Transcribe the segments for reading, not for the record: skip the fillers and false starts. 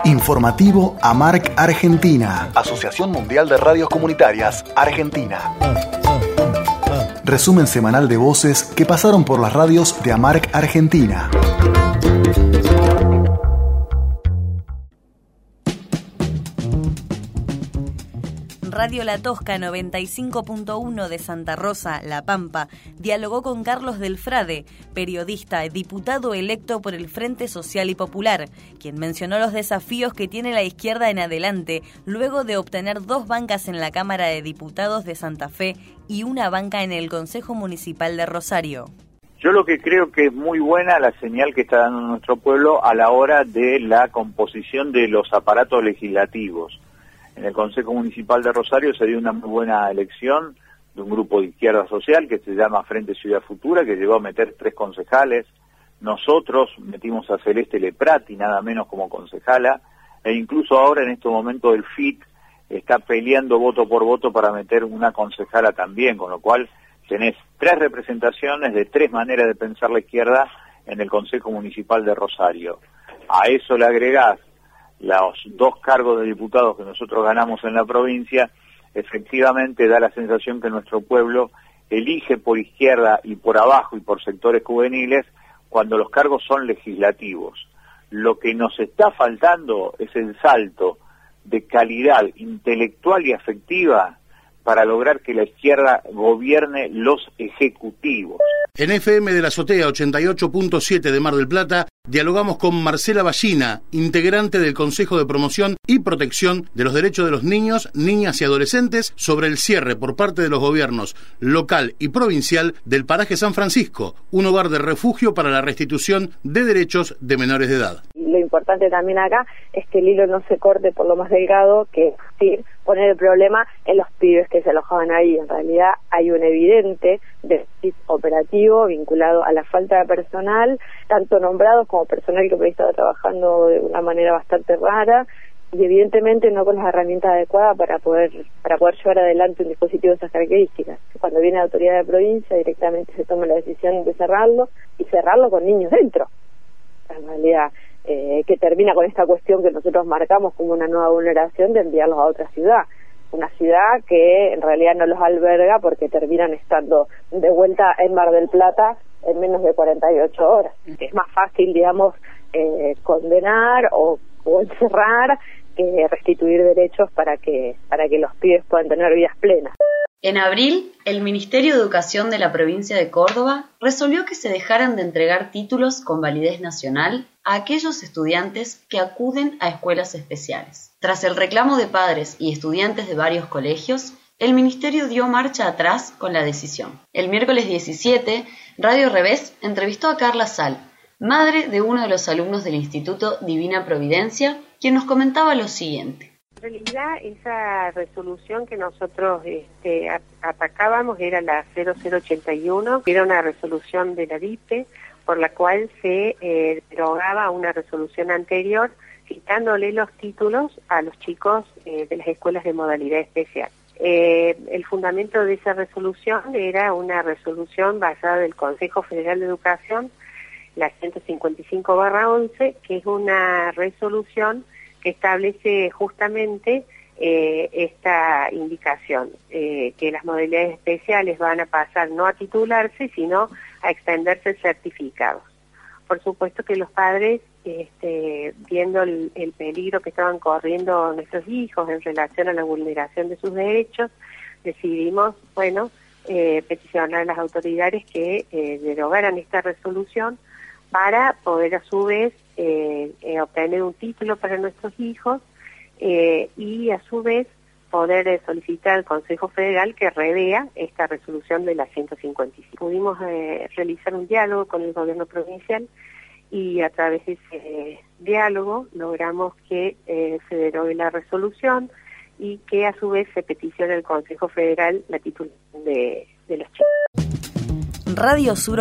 Informativo AMARC Argentina. Asociación Mundial de Radios Comunitarias Argentina. Resumen semanal de voces que pasaron por las radios de AMARC Argentina. Radio La Tosca 95.1 de Santa Rosa, La Pampa, dialogó con Carlos Delfrade, periodista y diputado electo por el Frente Social y Popular, quien mencionó los desafíos que tiene la izquierda en adelante, luego de obtener 2 bancas en la Cámara de Diputados de Santa Fe y una banca en el Consejo Municipal de Rosario. Yo lo que creo que es muy buena la señal que está dando nuestro pueblo a la hora de la composición de los aparatos legislativos. En el Consejo Municipal de Rosario se dio una muy buena elección de un grupo de izquierda social que se llama Frente Ciudad Futura, que llegó a meter 3 concejales. Nosotros metimos a Celeste Leprati, nada menos como concejala, e incluso ahora en este momento el FIT está peleando voto por voto para meter una concejala también, con lo cual tenés 3 representaciones de 3 maneras de pensar la izquierda en el Consejo Municipal de Rosario. A eso le agregás los 2 cargos de diputados que nosotros ganamos en la provincia, efectivamente da la sensación que nuestro pueblo elige por izquierda y por abajo y por sectores juveniles cuando los cargos son legislativos. Lo que nos está faltando es el salto de calidad intelectual y afectiva para lograr que la izquierda gobierne los ejecutivos. En FM de la Azotea 88.7 de Mar del Plata, dialogamos con Marcela Ballina, integrante del Consejo de Promoción y Protección de los Derechos de los Niños, Niñas y Adolescentes, sobre el cierre por parte de los gobiernos local y provincial del paraje San Francisco, un hogar de refugio para la restitución de derechos de menores de edad. Lo importante también acá es que el hilo no se corte por lo más delgado, que es poner el problema en los pibes que se alojaban ahí. En realidad hay un evidente déficit operativo vinculado a la falta de personal, tanto nombrados como personal que por ahí estaba trabajando de una manera bastante rara y evidentemente no con las herramientas adecuadas para poder llevar adelante un dispositivo de esas características. Cuando viene la autoridad de provincia directamente se toma la decisión de cerrarlo y cerrarlo con niños dentro. En realidad que termina con esta cuestión que nosotros marcamos como una nueva vulneración de enviarlos a otra ciudad, una ciudad que en realidad no los alberga porque terminan estando de vuelta en Mar del Plata en menos de 48 horas. Es más fácil, digamos, condenar o encerrar que restituir derechos para que los pibes puedan tener vidas plenas. En abril, el Ministerio de Educación de la provincia de Córdoba resolvió que se dejaran de entregar títulos con validez nacional a aquellos estudiantes que acuden a escuelas especiales. Tras el reclamo de padres y estudiantes de varios colegios, el Ministerio dio marcha atrás con la decisión. El miércoles 17, Radio Revés entrevistó a Carla Sal, madre de uno de los alumnos del Instituto Divina Providencia, quien nos comentaba lo siguiente. En realidad, esa resolución que nosotros atacábamos era la 0081, que era una resolución de la DIPE, por la cual se derogaba una resolución anterior, quitándole los títulos a los chicos de las escuelas de modalidad especial. El fundamento de esa resolución era una resolución basada del Consejo Federal de Educación, la 155/11, que es una resolución que establece justamente esta indicación, que las modalidades especiales van a pasar no a titularse, sino a extenderse certificados. Por supuesto que los padres, viendo el peligro que estaban corriendo nuestros hijos en relación a la vulneración de sus derechos, decidimos, peticionar a las autoridades que derogaran esta resolución para poder a su vez obtener un título para nuestros hijos y a su vez poder solicitar al Consejo Federal que revea esta resolución de la 155. Pudimos realizar un diálogo con el gobierno provincial y a través de ese diálogo logramos que se derogue la resolución y que a su vez se peticione al Consejo Federal la titulación de los chicos. Radio Sur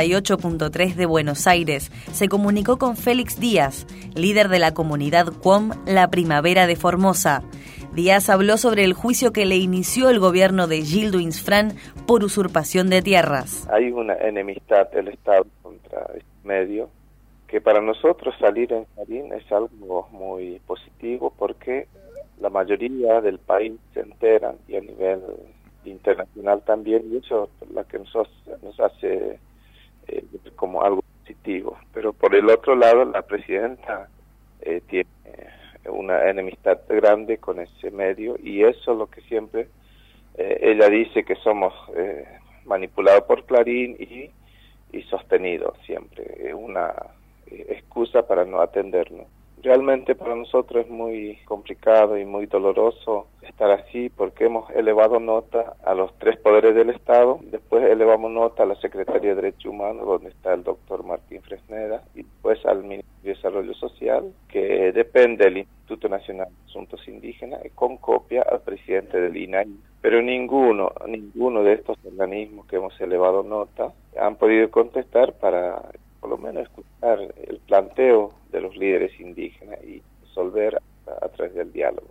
88.3 de Buenos Aires se comunicó con Félix Díaz, líder de la comunidad QOM La Primavera de Formosa. Díaz habló sobre el juicio que le inició el gobierno de Gildo Insfrán por usurpación de tierras. Hay una enemistad del Estado contra este medio que para nosotros salir en Clarín es algo muy positivo porque la mayoría del país se enteran y a nivel internacional también, y eso es lo que nos hace como algo positivo. Pero por el otro lado, la presidenta tiene una enemistad grande con ese medio, y eso es lo que siempre ella dice, que somos manipulados por Clarín y sostenidos siempre, una excusa para no atendernos. Realmente para nosotros es muy complicado y muy doloroso estar así, porque hemos elevado nota a los 3 poderes del Estado, después elevamos nota a la Secretaría de Derechos Humanos, donde está el doctor Martín Fresneda, y después al Ministerio de Desarrollo Social, que depende del Instituto Nacional de Asuntos Indígenas, con copia al presidente del INAI. Pero ninguno de estos organismos que hemos elevado nota han podido contestar para por lo menos escuchar el planteo de los líderes indígenas y resolver a través del diálogo.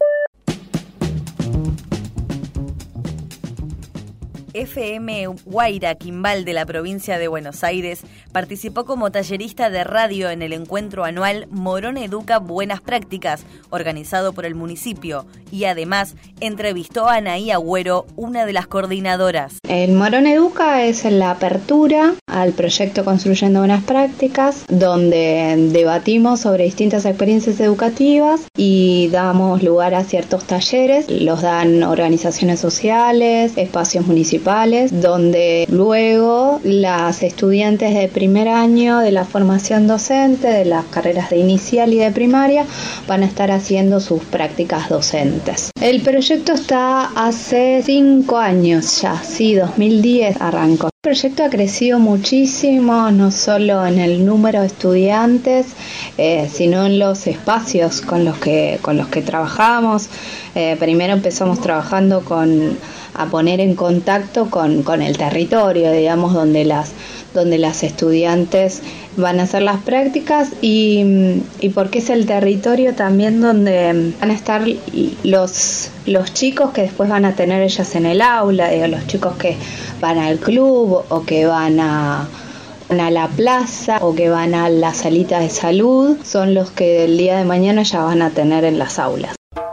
FM Guaira Quimbal de la provincia de Buenos Aires participó como tallerista de radio en el encuentro anual Morón Educa Buenas Prácticas, organizado por el municipio, y además entrevistó a Anaí Agüero, una de las coordinadoras. El Morón Educa es la apertura al proyecto Construyendo Buenas Prácticas, donde debatimos sobre distintas experiencias educativas y damos lugar a ciertos talleres. Los dan organizaciones sociales, espacios municipales, donde luego las estudiantes de primer año de la formación docente, de las carreras de inicial y de primaria, van a estar haciendo sus prácticas docentes. El proyecto está hace 5 años ya, sí, 2010 arrancó. El proyecto ha crecido muchísimo, no solo en el número de estudiantes, sino en los espacios con los que trabajamos. Primero empezamos trabajando a poner en contacto con el territorio, digamos, donde las estudiantes van a hacer las prácticas, y porque es el territorio también donde van a estar los chicos que después van a tener ellas en el aula, los chicos que van al club o que van a la plaza o que van a la salita de salud, son los que el día de mañana ya van a tener en las aulas.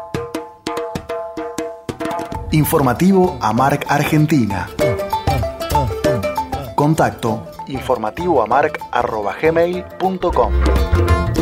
Informativo AMARC Argentina. Contacto informativoamarc@gmail.com.